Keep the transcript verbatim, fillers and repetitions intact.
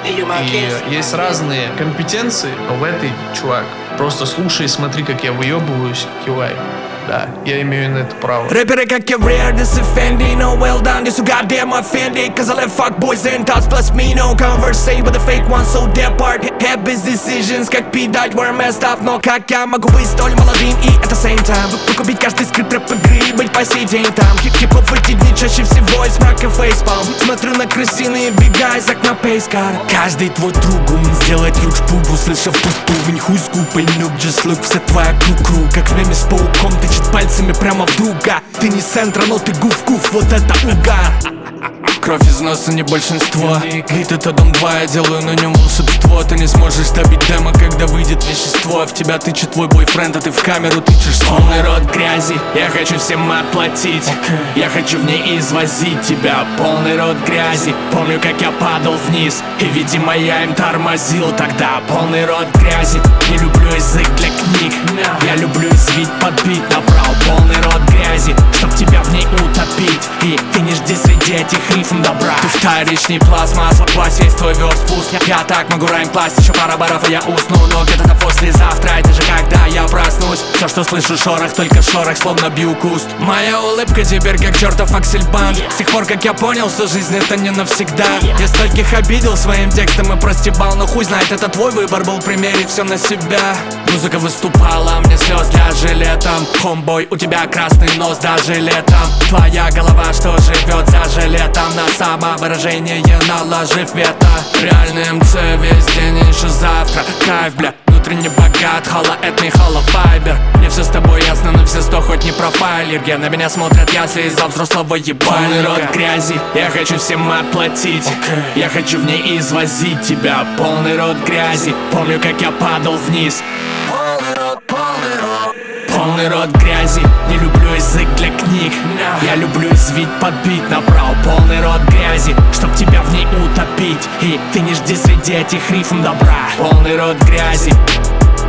И есть разные компетенции, но в этой, чувак, просто слушай и смотри, как я выебываюсь, кивай. Да, я имею на это право. Рэперы как я rare, this is Fendi. No well done, this you goddamn offended. Cause I let fuck boys and thoughts plus me. No conversate with the fake ones, so depart. Habits, decisions, как пидать, where messed up. Но как я могу быть столь молодым и at the same time выкупить каждый скрипт рэп-игры и быть по сей день там. Хип-хип в эти дни чаще всего из мрака фейспалм. Смотрю на крысиные бега из окна пейскара. Каждый твой друг умеет сделать луч пуб. Услышав ту-ту, винь хуй с губой, нюб, just look. Вся твоя кру-кру, как в меме с пауком. Ты пальцами прямо в друга. Ты не центра, но ты гуф-гуф, вот это угар. Кровь из носа не большинство. Бит это дом два, я делаю на нем волшебство. Ты не сможешь добить демо, когда выйдет вещество. В тебя тычет твой бойфренд, а ты в камеру тычешь полный рот грязи. Я хочу всем отплатить, okay. Я хочу в ней извозить тебя. Полный рот грязи. Помню, как я падал вниз, и, видимо, я им тормозил тогда. Полный рот грязи. Не люблю язык для книг, no. Я люблю извить подбить направо. Полный рот грязи, чтоб тебя в ней утопить. И ты не жди среди этих рифм добра. Ты вторичный пластмасс, весь весь твой верст пуст. я, я так могу райм класть, еще пара баров и я усну. Но где-то послезавтра, это же когда я проснусь. Все, что слышу, шорох, только шорох, словно бью куст. Моя улыбка теперь как чертов аксельбанд. С тех пор, как я понял, что жизнь это не навсегда. Я стольких обидел своим текстом и простебал. Но хуй знает, это твой выбор был примерить все на себя. Музыка выступала, мне слез даже летом. Хомбой, у тебя красный нос даже летом. Твоя голова, что живет за жилетом. На самовыражение наложив вето. Реальный МЦ весь день, еще завтра. Кайф, бля, внутренне богат. Холла, это не холофайбер. Мне все с тобой ясно, но все сто хоть не профайлер. Где на меня смотрят ясли из-за взрослого ебальника. Полный рот грязи, я хочу всем отплатить, okay. Я хочу в ней извозить тебя. Полный рот грязи, помню, как я падал вниз. Полный рот, полный рот. Полный рот грязи, не люблю язык для книг, no. Я люблю извить подбить направо. Полный рот грязи, чтоб тебя в ней утопить. И ты не жди среди этих рифм добра. Полный рот грязи.